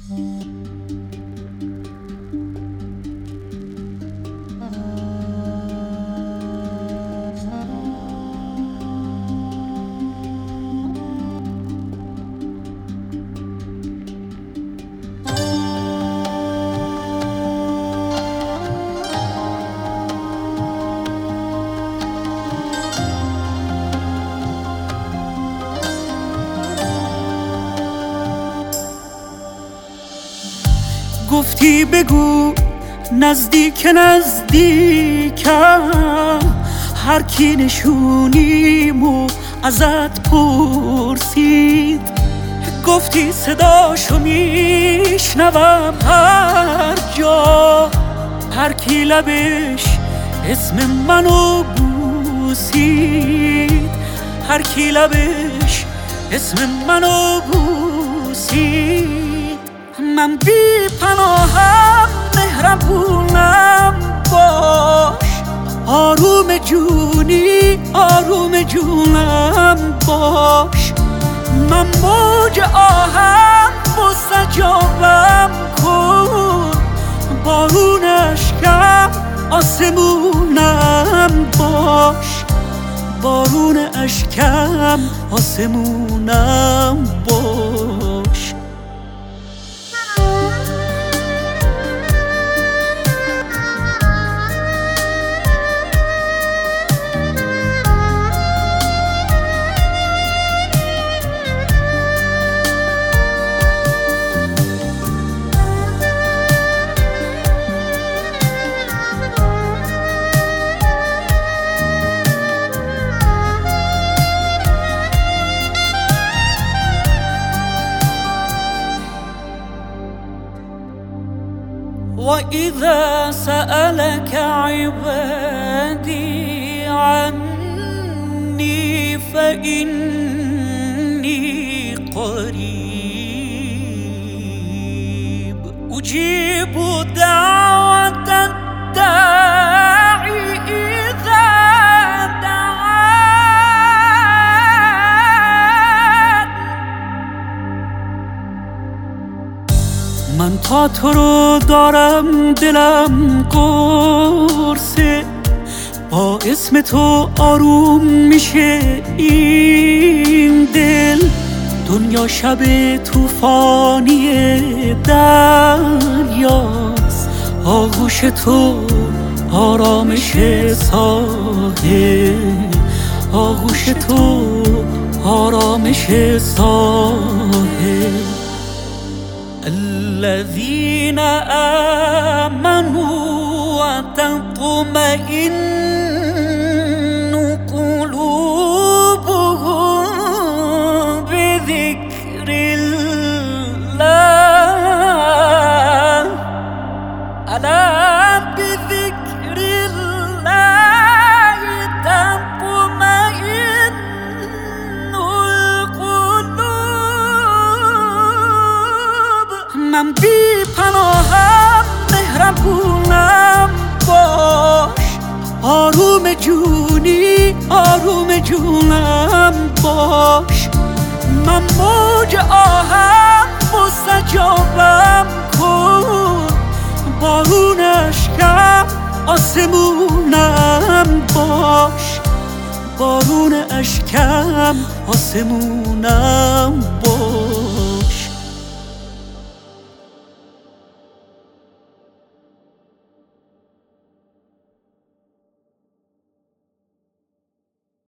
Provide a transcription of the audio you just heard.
گفتی بگو نزدیک نزدیکم، هر کی نشونیمو ازت پرسید. گفتی صداشو میشنوم هر جا، هر کی لبش اسم منو بوسید، هر کی لبش اسم منو بوسید. من بی پناهم مهربونم باش، آروم جونی آروم جونم باش. من موج آهم مستجابم کن، بارون اشکم آسمونم باش، بارون اشکم آسمونم باش. وإذا سألك عبادي عني فإني قريب أجيب دعوة الداعي إذا دعان. من تا تو رو دارم دلم قرصه، با اسم تو آروم میشه این دل. دنیا شب طوفانی دریاست، آغوش تو آرامش ساحل، آغوش تو آرامش ساحل. الذين آمنوا وتطمئن قلوبهم بذكر الله، ألا بذكر الله تطمئن القلوب. من بی پناهم مهربونم باش، آروم جونی آروم جونم باش. من موج آهم مستجابم کن، بارون اشکم آسمونم باش، بارون اشکم آسمونم باش.